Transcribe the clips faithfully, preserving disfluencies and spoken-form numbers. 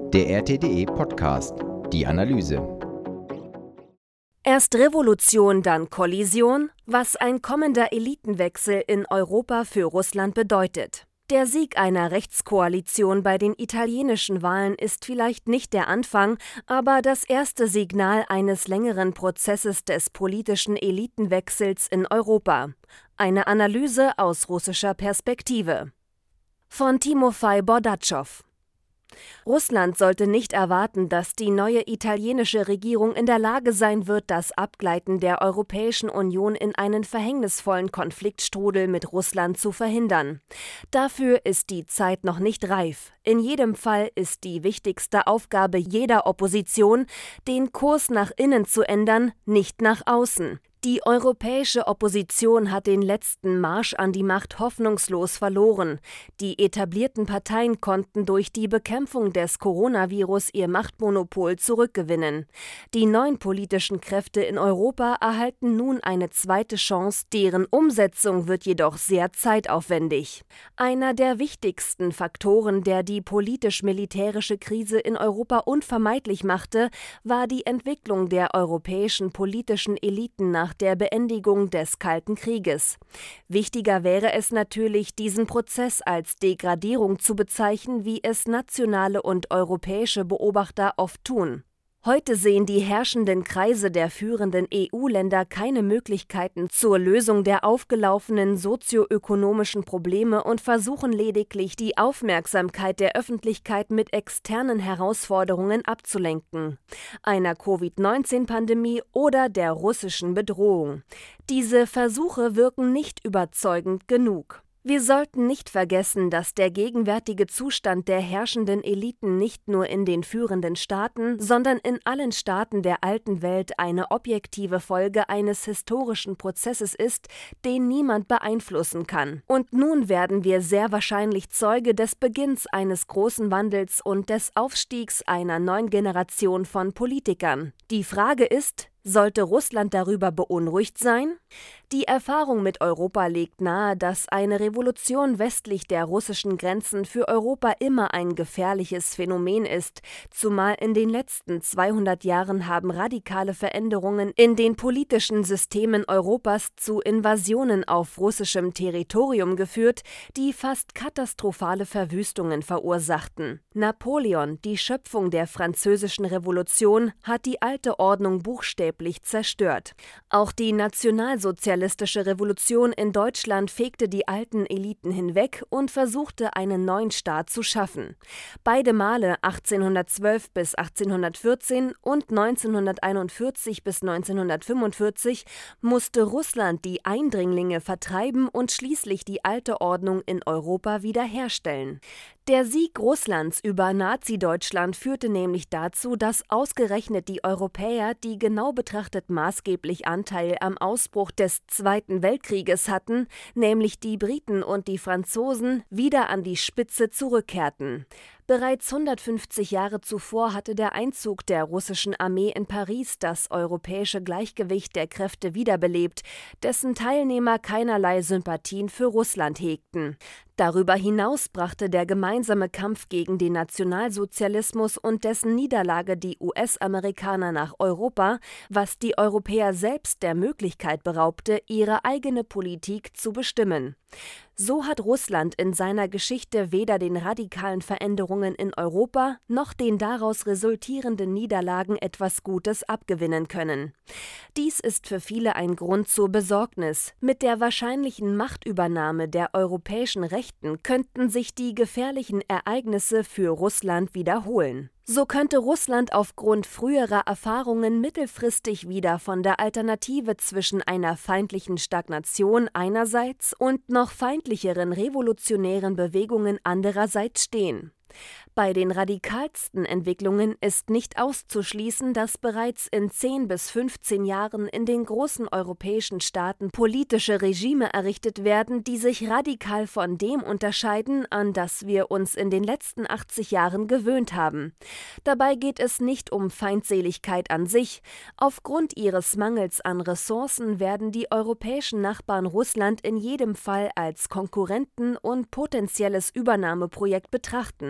Der R T D E-Podcast, die Analyse. Erst Revolution, dann Kollision, was ein kommender Elitenwechsel in Europa für Russland bedeutet. Der Sieg einer Rechtskoalition bei den italienischen Wahlen ist vielleicht nicht der Anfang, aber das erste Signal eines längeren Prozesses des politischen Elitenwechsels in Europa. Eine Analyse aus russischer Perspektive. Von Timofei Bordatschow. Russland sollte nicht erwarten, dass die neue italienische Regierung in der Lage sein wird, das Abgleiten der Europäischen Union in einen verhängnisvollen Konfliktstrudel mit Russland zu verhindern. Dafür ist die Zeit noch nicht reif. In jedem Fall ist die wichtigste Aufgabe jeder Opposition, den Kurs nach innen zu ändern, nicht nach außen. Die europäische Opposition hat den letzten Marsch an die Macht hoffnungslos verloren. Die etablierten Parteien konnten durch die Bekämpfung des Coronavirus ihr Machtmonopol zurückgewinnen. Die neuen politischen Kräfte in Europa erhalten nun eine zweite Chance, deren Umsetzung wird jedoch sehr zeitaufwendig. Einer der wichtigsten Faktoren, der die politisch-militärische Krise in Europa unvermeidlich machte, war die Entwicklung der europäischen politischen Eliten nach der Beendigung des Kalten Krieges. Wichtiger wäre es natürlich, diesen Prozess als Degradierung zu bezeichnen, wie es nationale und europäische Beobachter oft tun. Heute sehen die herrschenden Kreise der führenden E U-Länder keine Möglichkeiten zur Lösung der aufgelaufenen sozioökonomischen Probleme und versuchen lediglich, die Aufmerksamkeit der Öffentlichkeit mit externen Herausforderungen abzulenken, einer Covid neunzehn Pandemie oder der russischen Bedrohung. Diese Versuche wirken nicht überzeugend genug. Wir sollten nicht vergessen, dass der gegenwärtige Zustand der herrschenden Eliten nicht nur in den führenden Staaten, sondern in allen Staaten der alten Welt eine objektive Folge eines historischen Prozesses ist, den niemand beeinflussen kann. Und nun werden wir sehr wahrscheinlich Zeuge des Beginns eines großen Wandels und des Aufstiegs einer neuen Generation von Politikern. Die Frage ist: Sollte Russland darüber beunruhigt sein? Die Erfahrung mit Europa legt nahe, dass eine Revolution westlich der russischen Grenzen für Europa immer ein gefährliches Phänomen ist, zumal in den letzten zweihundert Jahren haben radikale Veränderungen in den politischen Systemen Europas zu Invasionen auf russischem Territorium geführt, die fast katastrophale Verwüstungen verursachten. Napoleon, die Schöpfung der Französischen Revolution, hat die alte Ordnung buchstäblich zerstört. Auch die nationalsozialistische Revolution in Deutschland fegte die alten Eliten hinweg und versuchte, einen neuen Staat zu schaffen. Beide Male, achtzehnhundertzwölf bis achtzehnhundertvierzehn und neunzehnhunderteinundvierzig bis neunzehnhundertfünfundvierzig, musste Russland die Eindringlinge vertreiben und schließlich die alte Ordnung in Europa wiederherstellen. Der Sieg Russlands über Nazi-Deutschland führte nämlich dazu, dass ausgerechnet die Europäer, die genau betrachtet maßgeblich Anteil am Ausbruch des Zweiten Weltkrieges hatten, nämlich die Briten und die Franzosen, wieder an die Spitze zurückkehrten. Bereits hundertfünfzig Jahre zuvor hatte der Einzug der russischen Armee in Paris das europäische Gleichgewicht der Kräfte wiederbelebt, dessen Teilnehmer keinerlei Sympathien für Russland hegten. Darüber hinaus brachte der gemeinsame Kampf gegen den Nationalsozialismus und dessen Niederlage die U S-Amerikaner nach Europa, was die Europäer selbst der Möglichkeit beraubte, ihre eigene Politik zu bestimmen. So hat Russland in seiner Geschichte weder den radikalen Veränderungen in Europa noch den daraus resultierenden Niederlagen etwas Gutes abgewinnen können. Dies ist für viele ein Grund zur Besorgnis. Mit der wahrscheinlichen Machtübernahme der europäischen Rechten könnten sich die gefährlichen Ereignisse für Russland wiederholen. So könnte Russland aufgrund früherer Erfahrungen mittelfristig wieder von der Alternative zwischen einer feindlichen Stagnation einerseits und noch feindlicheren revolutionären Bewegungen andererseits stehen. Bei den radikalsten Entwicklungen ist nicht auszuschließen, dass bereits in zehn bis fünfzehn Jahren in den großen europäischen Staaten politische Regime errichtet werden, die sich radikal von dem unterscheiden, an das wir uns in den letzten achtzig Jahren gewöhnt haben. Dabei geht es nicht um Feindseligkeit an sich. Aufgrund ihres Mangels an Ressourcen werden die europäischen Nachbarn Russland in jedem Fall als Konkurrenten und potenzielles Übernahmeprojekt betrachten.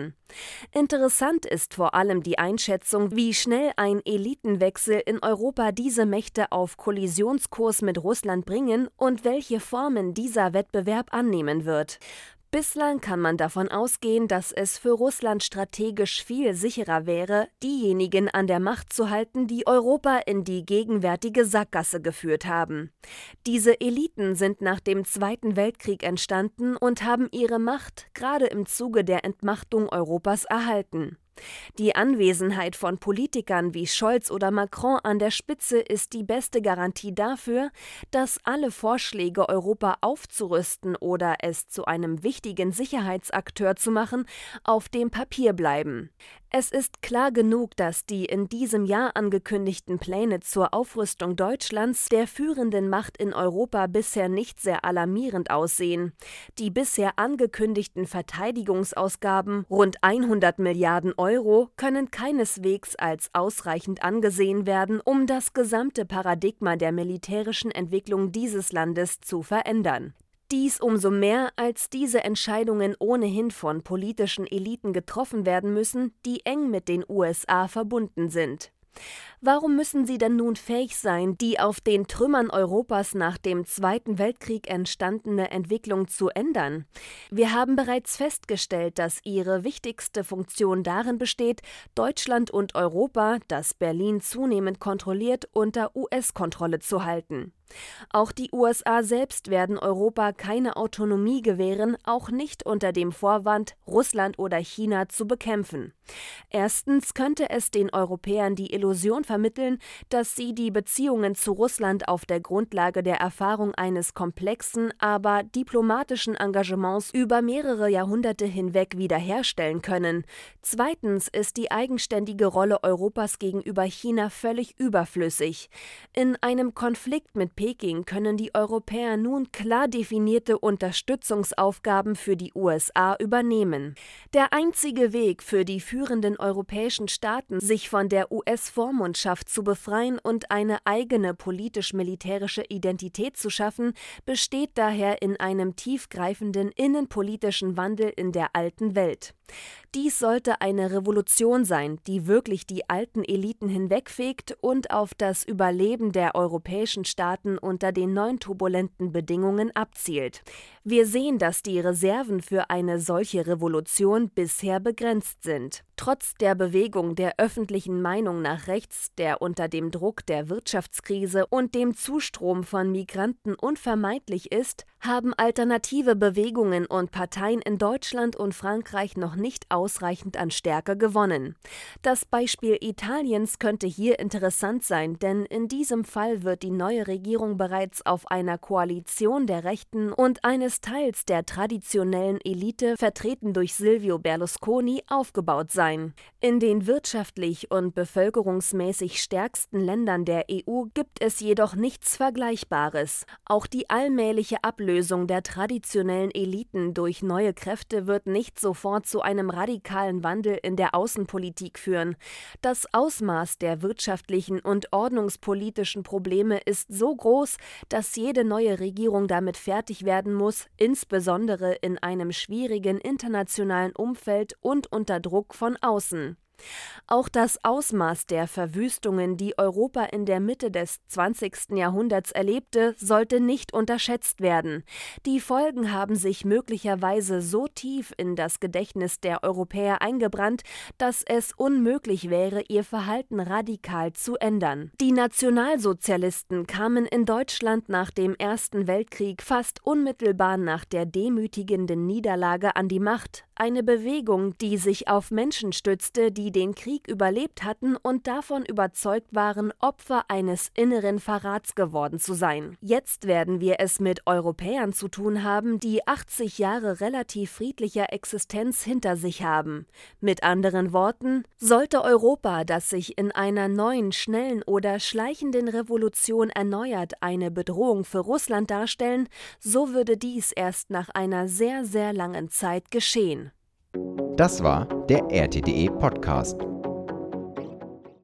werden. Interessant ist vor allem die Einschätzung, wie schnell ein Elitenwechsel in Europa diese Mächte auf Kollisionskurs mit Russland bringen und welche Formen dieser Wettbewerb annehmen wird. Bislang kann man davon ausgehen, dass es für Russland strategisch viel sicherer wäre, diejenigen an der Macht zu halten, die Europa in die gegenwärtige Sackgasse geführt haben. Diese Eliten sind nach dem Zweiten Weltkrieg entstanden und haben ihre Macht gerade im Zuge der Entmachtung Europas erhalten. Die Anwesenheit von Politikern wie Scholz oder Macron an der Spitze ist die beste Garantie dafür, dass alle Vorschläge, Europa aufzurüsten oder es zu einem wichtigen Sicherheitsakteur zu machen, auf dem Papier bleiben. Es ist klar genug, dass die in diesem Jahr angekündigten Pläne zur Aufrüstung Deutschlands, der führenden Macht in Europa, bisher nicht sehr alarmierend aussehen. Die bisher angekündigten Verteidigungsausgaben, rund hundert Milliarden Euro, können keineswegs als ausreichend angesehen werden, um das gesamte Paradigma der militärischen Entwicklung dieses Landes zu verändern. Dies umso mehr, als diese Entscheidungen ohnehin von politischen Eliten getroffen werden müssen, die eng mit den U S A verbunden sind. Warum müssen sie denn nun fähig sein, die auf den Trümmern Europas nach dem Zweiten Weltkrieg entstandene Entwicklung zu ändern? Wir haben bereits festgestellt, dass ihre wichtigste Funktion darin besteht, Deutschland und Europa, das Berlin zunehmend kontrolliert, unter U S-Kontrolle zu halten. Auch die U S A selbst werden Europa keine Autonomie gewähren, auch nicht unter dem Vorwand, Russland oder China zu bekämpfen. Erstens könnte es den Europäern die Illusion vermitteln, dass sie die Beziehungen zu Russland auf der Grundlage der Erfahrung eines komplexen, aber diplomatischen Engagements über mehrere Jahrhunderte hinweg wiederherstellen können. Zweitens ist die eigenständige Rolle Europas gegenüber China völlig überflüssig. In einem Konflikt mit Peking können die Europäer nun klar definierte Unterstützungsaufgaben für die U S A übernehmen. Der einzige Weg für die führenden europäischen Staaten, sich von der U S-Vormundschaft zu befreien und eine eigene politisch-militärische Identität zu schaffen, besteht daher in einem tiefgreifenden innenpolitischen Wandel in der alten Welt. Dies sollte eine Revolution sein, die wirklich die alten Eliten hinwegfegt und auf das Überleben der europäischen Staaten unter den neuen turbulenten Bedingungen abzielt. Wir sehen, dass die Reserven für eine solche Revolution bisher begrenzt sind. Trotz der Bewegung der öffentlichen Meinung nach rechts, der unter dem Druck der Wirtschaftskrise und dem Zustrom von Migranten unvermeidlich ist, haben alternative Bewegungen und Parteien in Deutschland und Frankreich noch nicht ausreichend an Stärke gewonnen. Das Beispiel Italiens könnte hier interessant sein, denn in diesem Fall wird die neue Regierung bereits auf einer Koalition der Rechten und eines Teils der traditionellen Elite, vertreten durch Silvio Berlusconi, aufgebaut sein. In den wirtschaftlich und bevölkerungsmäßig stärksten Ländern der E U gibt es jedoch nichts Vergleichbares. Auch die allmähliche Ablösung der traditionellen Eliten durch neue Kräfte wird nicht sofort zu einem radikalen Wandel in der Außenpolitik führen. Das Ausmaß der wirtschaftlichen und ordnungspolitischen Probleme ist so groß, dass jede neue Regierung damit fertig werden muss, insbesondere in einem schwierigen internationalen Umfeld und unter Druck von außen. Auch das Ausmaß der Verwüstungen, die Europa in der Mitte des zwanzigsten Jahrhunderts erlebte, sollte nicht unterschätzt werden. Die Folgen haben sich möglicherweise so tief in das Gedächtnis der Europäer eingebrannt, dass es unmöglich wäre, ihr Verhalten radikal zu ändern. Die Nationalsozialisten kamen in Deutschland nach dem Ersten Weltkrieg fast unmittelbar nach der demütigenden Niederlage an die Macht. Eine Bewegung, die sich auf Menschen stützte, die den Krieg überlebt hatten und davon überzeugt waren, Opfer eines inneren Verrats geworden zu sein. Jetzt werden wir es mit Europäern zu tun haben, die achtzig Jahre relativ friedlicher Existenz hinter sich haben. Mit anderen Worten, sollte Europa, das sich in einer neuen, schnellen oder schleichenden Revolution erneuert, eine Bedrohung für Russland darstellen, so würde dies erst nach einer sehr, sehr langen Zeit geschehen. Das war der R T D E Podcast.